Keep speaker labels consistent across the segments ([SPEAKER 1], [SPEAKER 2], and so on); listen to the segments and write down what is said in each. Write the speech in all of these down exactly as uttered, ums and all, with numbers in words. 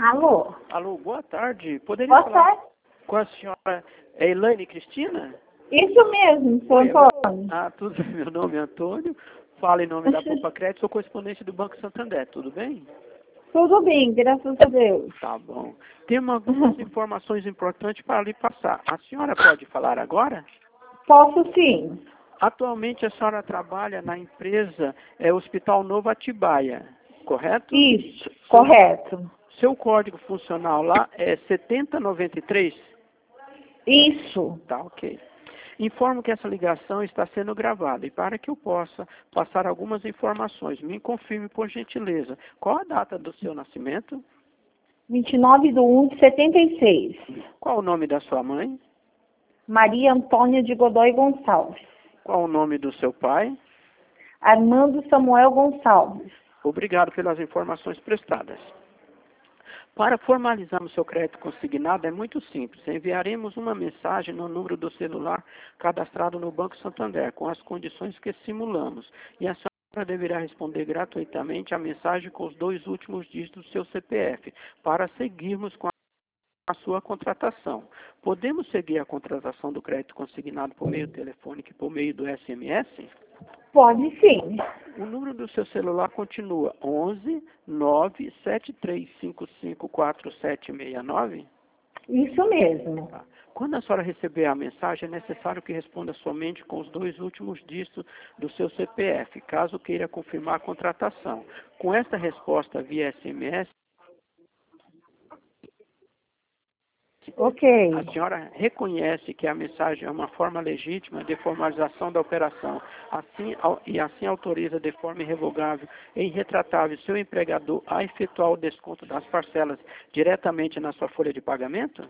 [SPEAKER 1] Alô?
[SPEAKER 2] Alô, boa tarde. Poderia
[SPEAKER 1] Boa
[SPEAKER 2] falar
[SPEAKER 1] tarde.
[SPEAKER 2] com a senhora Elaine Cristina?
[SPEAKER 1] Isso mesmo, seu
[SPEAKER 2] Oi,
[SPEAKER 1] Antônio.
[SPEAKER 2] Ah, tudo bem. Meu nome é Antônio. Falo em nome da Poupa Crédito, sou correspondente do Banco Santander. Tudo bem?
[SPEAKER 1] Tudo bem, graças a Deus.
[SPEAKER 2] Tá bom. Temos algumas informações importantes para lhe passar. A senhora pode falar agora?
[SPEAKER 1] Posso sim.
[SPEAKER 2] Atualmente a senhora trabalha na empresa é, Hospital Novo Atibaia, correto?
[SPEAKER 1] Isso, correto.
[SPEAKER 2] Seu código funcional lá é setenta noventa e três?
[SPEAKER 1] Isso.
[SPEAKER 2] Tá, ok. Informo que essa ligação está sendo gravada e para que eu possa passar algumas informações, me confirme por gentileza. Qual a data do seu nascimento?
[SPEAKER 1] vinte e nove de um de setenta e seis.
[SPEAKER 2] Qual o nome da sua mãe?
[SPEAKER 1] Maria Antônia de Godoy Gonçalves.
[SPEAKER 2] Qual o nome do seu pai?
[SPEAKER 1] Armando Samuel Gonçalves.
[SPEAKER 2] Obrigado pelas informações prestadas. Para formalizarmos seu crédito consignado é muito simples. Enviaremos uma mensagem no número do celular cadastrado no Banco Santander, com as condições que simulamos. E a senhora deverá responder gratuitamente a mensagem com os dois últimos dígitos do seu C P F, para seguirmos com a sua contratação. Podemos seguir a contratação do crédito consignado por meio telefônico e por meio do S M S?
[SPEAKER 1] Pode sim.
[SPEAKER 2] O número do seu celular continua onze nove sete três cinco cinco quatro sete seis nove?
[SPEAKER 1] Isso mesmo.
[SPEAKER 2] Tá. Quando a senhora receber a mensagem, é necessário que responda somente com os dois últimos dígitos do seu C P F, caso queira confirmar a contratação. Com esta resposta via S M S,
[SPEAKER 1] Ok.
[SPEAKER 2] a senhora reconhece que a mensagem é uma forma legítima de formalização da operação, assim, e assim autoriza de forma irrevogável e irretratável seu empregador a efetuar o desconto das parcelas diretamente na sua folha de pagamento?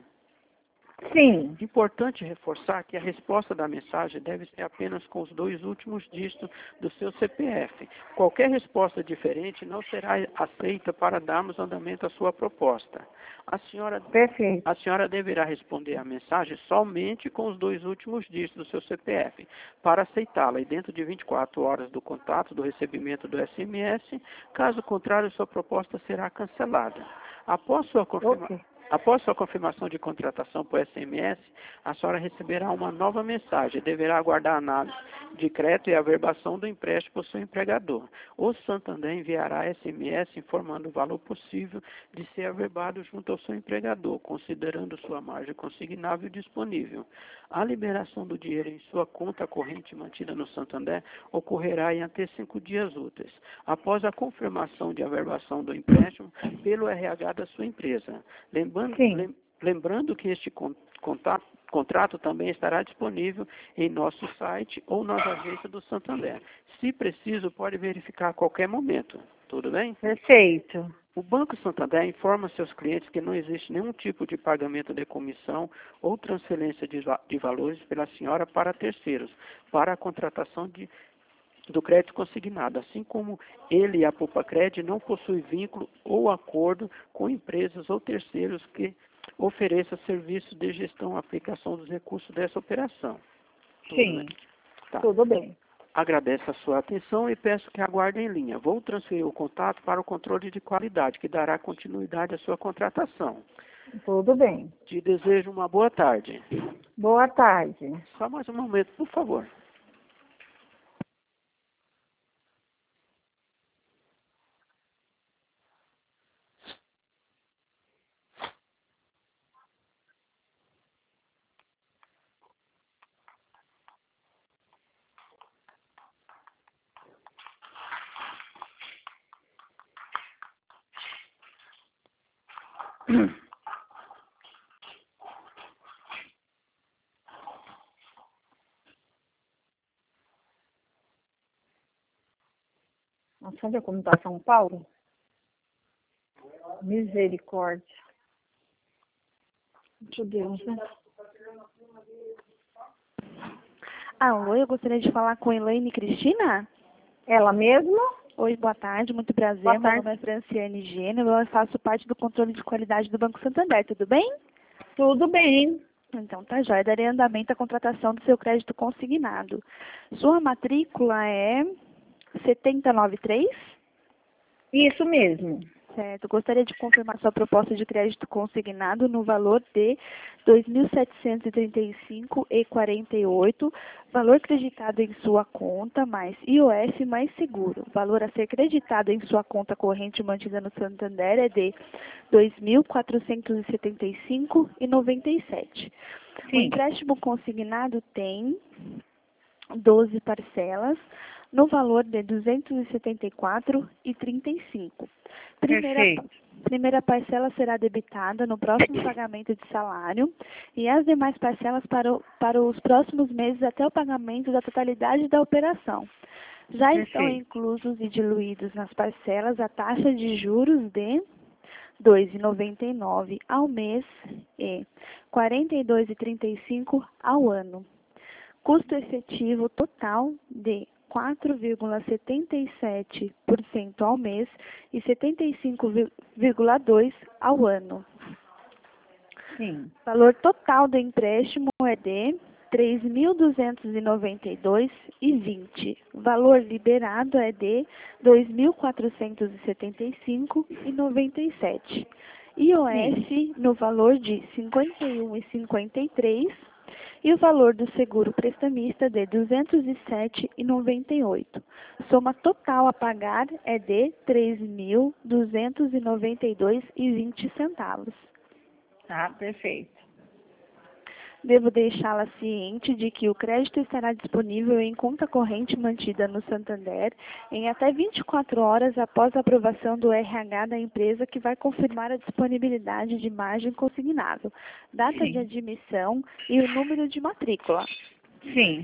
[SPEAKER 1] Sim.
[SPEAKER 2] Importante reforçar que a resposta da mensagem deve ser apenas com os dois últimos dígitos do seu C P F. Qualquer resposta diferente não será aceita para darmos andamento à sua proposta. A senhora,
[SPEAKER 1] Perfeito.
[SPEAKER 2] a senhora deverá responder a mensagem somente com os dois últimos dígitos do seu C P F, para aceitá-la e dentro de vinte e quatro horas do contato do recebimento do S M S, caso contrário, sua proposta será cancelada. Após sua confirmação.
[SPEAKER 1] Ok.
[SPEAKER 2] Após sua confirmação de contratação por S M S, a senhora receberá uma nova mensagem e deverá aguardar a análise de crédito e averbação do empréstimo por seu empregador. O Santander enviará S M S informando o valor possível de ser averbado junto ao seu empregador, considerando sua margem consignável disponível. A liberação do dinheiro em sua conta corrente mantida no Santander ocorrerá em até cinco dias úteis, após a confirmação de averbação do empréstimo pelo R H da sua empresa. Lembrando
[SPEAKER 1] Sim.
[SPEAKER 2] Lembrando que este contato, contrato também estará disponível em nosso site ou nas agências do Santander. Se preciso, pode verificar a qualquer momento. Tudo bem?
[SPEAKER 1] Perfeito.
[SPEAKER 2] O Banco Santander informa seus clientes que não existe nenhum tipo de pagamento de comissão ou transferência de, de valores pela senhora para terceiros, para a contratação de do crédito consignado, assim como ele e a Poupa Crédito não possuem vínculo ou acordo com empresas ou terceiros que ofereçam serviços de gestão e aplicação dos recursos dessa operação. Tudo
[SPEAKER 1] Sim.
[SPEAKER 2] bem? Tá.
[SPEAKER 1] Tudo bem.
[SPEAKER 2] Agradeço a sua atenção e peço que aguarde em linha. Vou transferir o contato para o controle de qualidade, que dará continuidade à sua contratação.
[SPEAKER 1] Tudo bem.
[SPEAKER 2] Te desejo uma boa tarde.
[SPEAKER 1] Boa tarde.
[SPEAKER 2] Só mais um momento, por favor.
[SPEAKER 1] Nossa, olha como está São Paulo. Misericórdia. Meu Deus, né?
[SPEAKER 3] Alô, eu gostaria de falar com Elaine Cristina?
[SPEAKER 1] Ela mesma?
[SPEAKER 3] Oi, boa tarde, muito prazer.
[SPEAKER 1] Boa
[SPEAKER 3] Meu
[SPEAKER 1] tarde.
[SPEAKER 3] nome é Franciane Gênero, eu faço parte do controle de qualidade do Banco Santander, tudo bem?
[SPEAKER 1] Tudo bem.
[SPEAKER 3] Então tá jóia, darei andamento à contratação do seu crédito consignado. Sua matrícula é setenta e nove três?
[SPEAKER 1] Isso mesmo.
[SPEAKER 3] Certo. Gostaria de confirmar sua proposta de crédito consignado no valor de dois mil setecentos e trinta e cinco reais e quarenta e oito centavos, valor creditado em sua conta, mais I O F mais seguro. Valor a ser creditado em sua conta corrente mantida no Santander é de dois mil quatrocentos e setenta e cinco reais e noventa e sete centavos. O empréstimo consignado tem doze parcelas, no valor de duzentos e setenta e quatro reais e trinta e cinco centavos. Primeira, primeira parcela será debitada no próximo pagamento de salário e as demais parcelas para, o, para os próximos meses até o pagamento da totalidade da operação. Já
[SPEAKER 1] Perfeito.
[SPEAKER 3] Estão inclusos e diluídos nas parcelas a taxa de juros de dois reais e noventa e nove centavos ao mês e quarenta e dois reais e trinta e cinco centavos ao ano. Custo efetivo total de quatro vírgula setenta e sete por cento ao mês e setenta e cinco vírgula dois por cento ao ano.
[SPEAKER 1] Sim.
[SPEAKER 3] Valor total do empréstimo é de três mil duzentos e noventa e dois reais e vinte centavos. Valor liberado é de dois mil quatrocentos e setenta e cinco reais e noventa e sete centavos. I O F Sim. no valor de cinquenta e um reais e cinquenta e três centavos. E o valor do seguro prestamista de duzentos e sete reais e noventa e oito centavos. Soma total a pagar é de três mil duzentos e noventa e dois reais e vinte centavos.
[SPEAKER 1] Tá, perfeito.
[SPEAKER 3] Devo deixá-la ciente de que o crédito estará disponível em conta corrente mantida no Santander em até vinte e quatro horas após a aprovação do R H da empresa, que vai confirmar a disponibilidade de margem consignável, data
[SPEAKER 1] Sim.
[SPEAKER 3] de admissão e o número de matrícula.
[SPEAKER 1] Sim.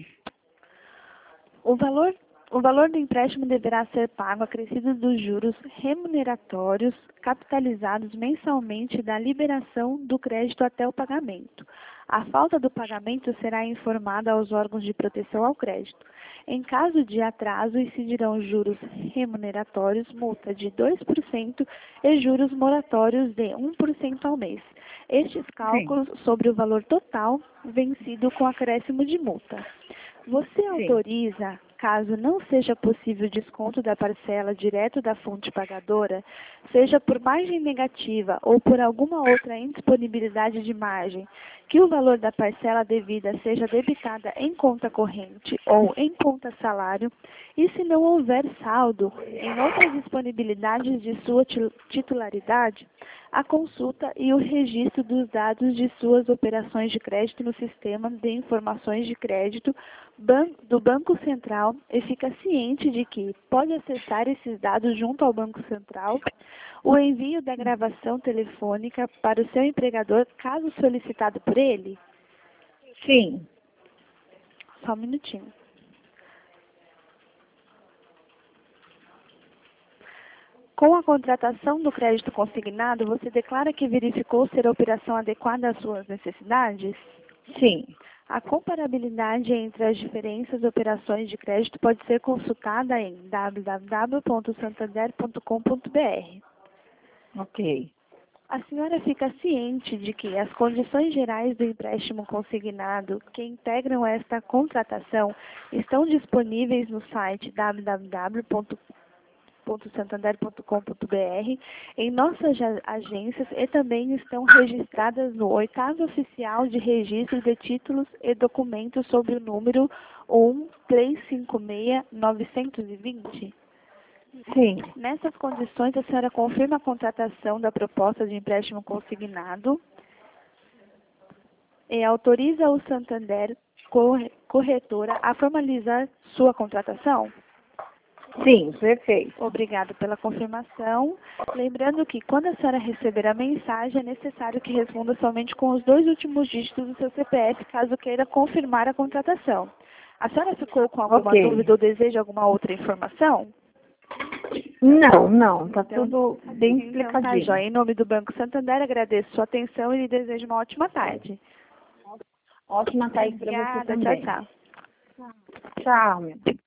[SPEAKER 3] O valor, o valor do empréstimo deverá ser pago acrescido dos juros remuneratórios capitalizados mensalmente da liberação do crédito até o pagamento. A falta do pagamento será informada aos órgãos de proteção ao crédito. Em caso de atraso, incidirão juros remuneratórios, multa de dois por cento e juros moratórios de um por cento ao mês. Estes cálculos Sim. sobre o valor total vencido com acréscimo de multa. Você
[SPEAKER 1] Sim.
[SPEAKER 3] autoriza, caso não seja possível desconto da parcela direto da fonte pagadora, seja por margem negativa ou por alguma outra indisponibilidade de margem, que o valor da parcela devida seja debitada em conta corrente ou em conta salário, e se não houver saldo em outras disponibilidades de sua titularidade, a consulta e o registro dos dados de suas operações de crédito no Sistema de Informações de Crédito do Banco Central, e fica ciente de que pode acessar esses dados junto ao Banco Central, o envio da gravação telefônica para o seu empregador, caso solicitado por ele?
[SPEAKER 1] Sim.
[SPEAKER 3] Só um minutinho. Com a contratação do crédito consignado, você declara que verificou ser a operação adequada às suas necessidades?
[SPEAKER 1] Sim.
[SPEAKER 3] A comparabilidade entre as diferentes operações de crédito pode ser consultada em w w w ponto santander ponto com ponto b r.
[SPEAKER 1] Ok.
[SPEAKER 3] A senhora fica ciente de que as condições gerais do empréstimo consignado que integram esta contratação estão disponíveis no site w w w ponto santander ponto com ponto b r, em nossas agências, e também estão registradas no oitavo oficial de registro de títulos e documentos sob o número um três cinco seis nove dois zero.
[SPEAKER 1] Sim.
[SPEAKER 3] Nessas condições, a senhora confirma a contratação da proposta de empréstimo consignado e autoriza o Santander Corretora a formalizar sua contratação?
[SPEAKER 1] Sim, perfeito.
[SPEAKER 3] Obrigada pela confirmação. Lembrando que, quando a senhora receber a mensagem, é necessário que responda somente com os dois últimos dígitos do seu C P F, caso queira confirmar a contratação. A senhora ficou com alguma
[SPEAKER 1] Ok.
[SPEAKER 3] dúvida ou deseja alguma outra informação?
[SPEAKER 1] Não, não, tá
[SPEAKER 3] Então,
[SPEAKER 1] tudo bem
[SPEAKER 3] Então, tá,
[SPEAKER 1] explicadinho.
[SPEAKER 3] joia. Em nome do Banco Santander, agradeço sua atenção e lhe desejo uma ótima tarde.
[SPEAKER 1] Ótima tarde para você
[SPEAKER 3] Obrigada,
[SPEAKER 1] também.
[SPEAKER 3] tchau, tchau.
[SPEAKER 1] Tchau, meu.